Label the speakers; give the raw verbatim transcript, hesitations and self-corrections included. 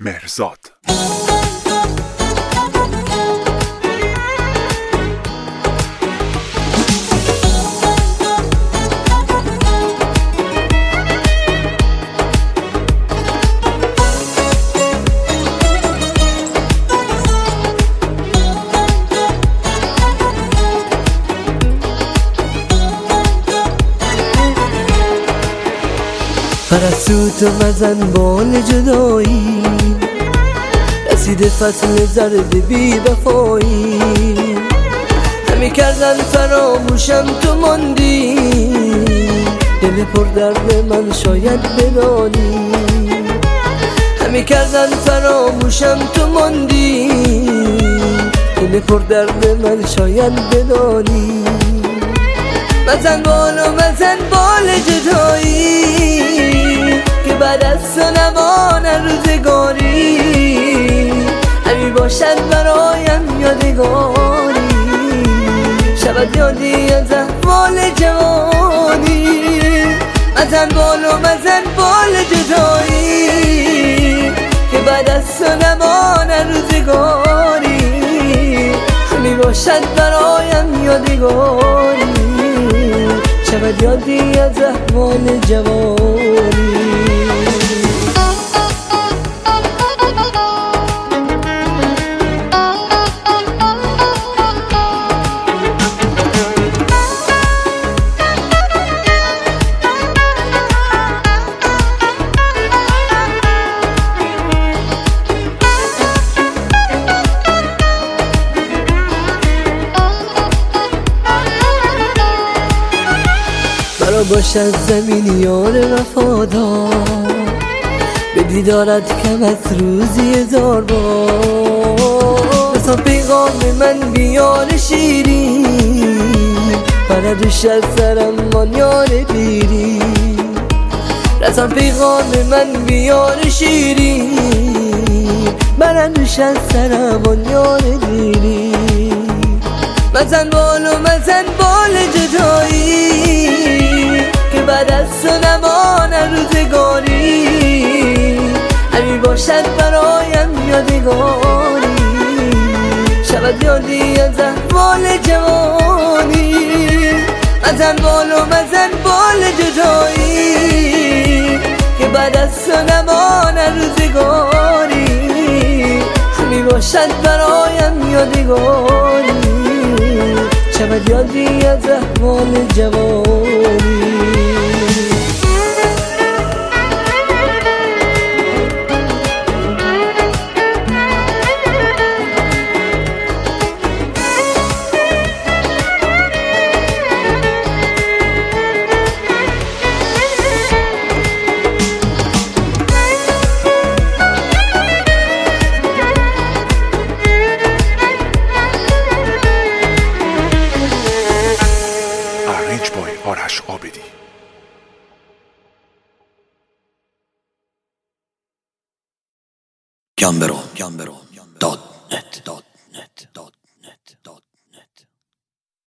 Speaker 1: مهرزاد.
Speaker 2: پرستو تو مزن بال جدایی، رسیده فصل زرد بی وفایی. همی کردن فراموشم تو ماندی، دل پر درد من شاید بدانی. همی کردن فراموشم تو ماندی، دل پر درد من شاید بدانی. مزن بال و مزن بال جدایی، که بعد از تو نمان روزگاری. همی باشد برایم یادگاری، شود یادی از احوال جوانی. مزن بال و مزن بال جدایی، که بعد از تو نمان روزگاری. همی باشد برایم یادگاری، شود یادی از احوال جوانی. مرا باشد زمین یار وفادار، به دیدارت کم از روزی هزار بار. رسان پیغام من بیار شیرین، بردوش از سرم آن یار دیرین. رسان پیغام من بیار شیرین، بردوش از سرم آن یار دیرین. مزن بال و مزن بال جدایی، که بعد از تو نمان روزگاری. همی باشد برایم یادگاری، شود یادی از احوال جوانی. مزن بال و مزن بال جدایی، که بعد از تو نمان روزگاری. همی باشد برایم یادگاری، شود یادی از احوال جوانی.
Speaker 1: آرش عابدی.
Speaker 3: گامبرو دات نت